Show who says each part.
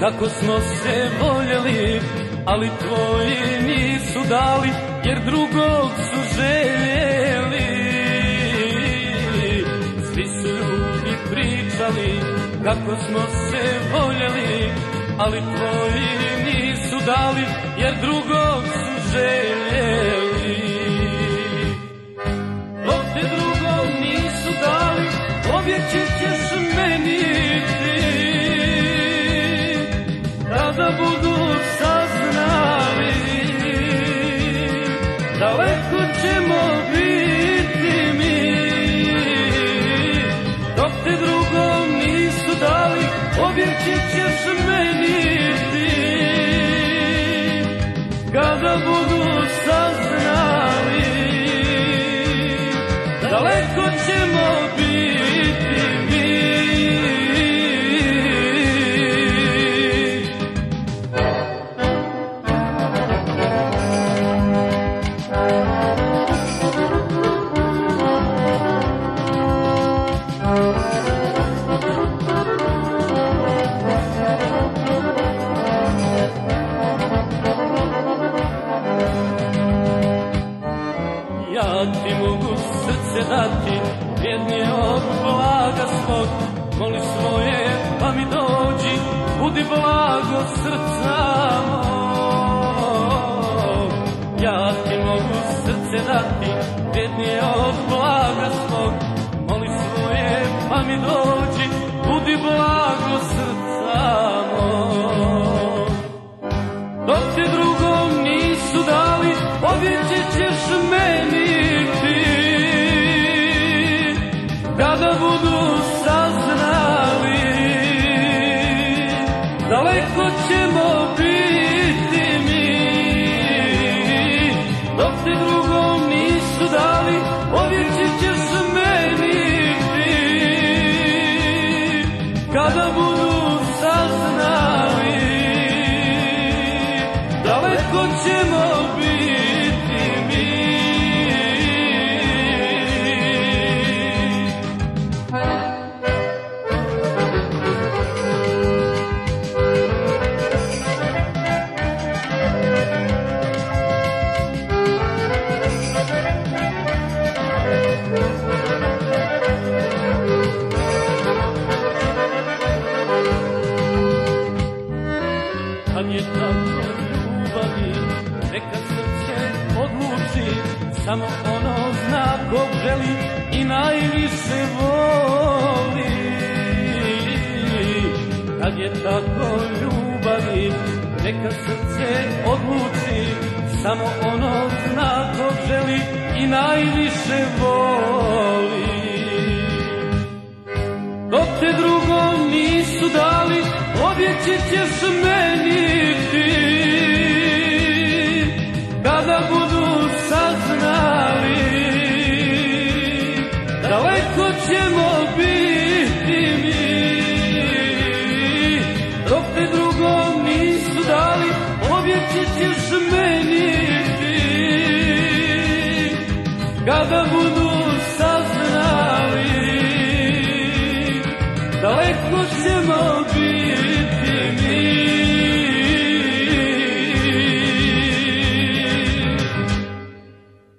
Speaker 1: kako smo se voljeli, ali tvoji nisu dali, jer drugog su željeli. Svi su ljudi pričali kako smo se voljeli, ali tvoji nisu dali, jer drugog su željeli. Dok te drugog nisu dali, pobjeći ćeš meni ti. Kada budu saznali, daleko ćemo biti mi. Dok te drugom nisu dali, pobjeći ćeš meni ti. Kada budu saznali, daleko ćemo biti mi. Ja ti mogu srce dati, vrijednije od blaga svog. Moli svoje pa mi dođi, budi blago srca mog. Ja ti mogu srce dati, vrijednije od blaga svog. Moli svoje pa mi dođi, budi blago srca mog. Dok te drugom nisu dali, pobjeći ćeš meni ti. Kada budu saznali, daleko ćemo biti mi. Dok te drugom nisu dali, pobjeći ćeš meni ti. Kada budu saznali, daleko ćemo biti mi. Kad je tako ljubavi, neka srce odluči, samo ono zna ko želi i najviše voli. Kad je tako ljubavi, neka srce odluči, samo ono zna ko želi i najviše voli. Dok te drugom nisu dali, pobjeći ćeš meni ti. Kada budu saznali, daleko ćemo biti mi. Dok te drugom nisu dali, pobjeći ćeš meni ti. Kada budu saznali, daleko ćemo biti mi.